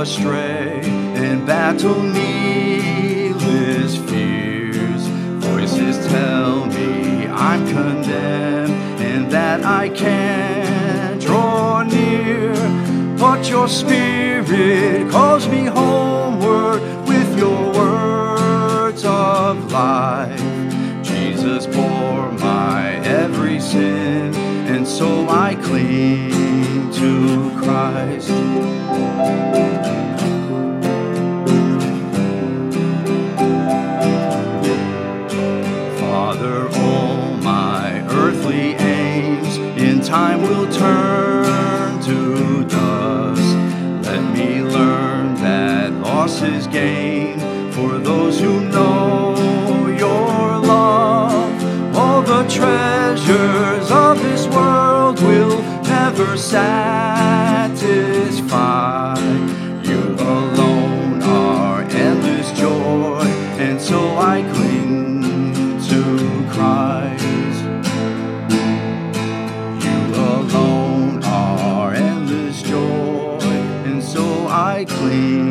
astray in battle needless fears. Voices tell me I'm condemned and that I can't draw near, but your Spirit calls me homeward with your words of life. Jesus bore my every sin, and so I cling to Christ. Father, all my earthly aims in time will turn to dust. Let me learn that loss is gain for those who know your love. All the treasures of this world will never satisfy. You alone are endless joy, and so I cling to Christ. You alone are endless joy, and so I cling